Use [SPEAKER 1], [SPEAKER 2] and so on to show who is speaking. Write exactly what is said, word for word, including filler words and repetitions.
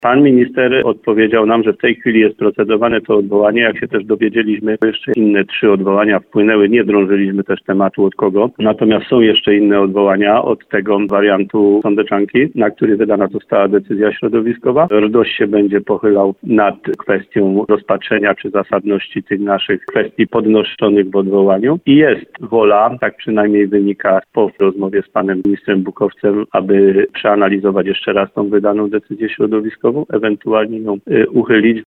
[SPEAKER 1] Pan minister odpowiedział nam, że w tej chwili jest procedowane to odwołanie. Jak się też dowiedzieliśmy, jeszcze inne trzy odwołania wpłynęły. Nie drążyliśmy też tematu od kogo. Natomiast są jeszcze inne odwołania od tego wariantu sądeczanki, na który wydana została decyzja środowiskowa. RDOŚ się będzie pochylał nad kwestią rozpatrzenia czy zasadności tych naszych kwestii podnoszonych w odwołaniu. I jest wola, tak przynajmniej wynika po rozmowie z panem ministrem Bukowcem, aby przeanalizować jeszcze raz tą wydaną decyzję środowiskową, ewentualnie ją y, uchylić.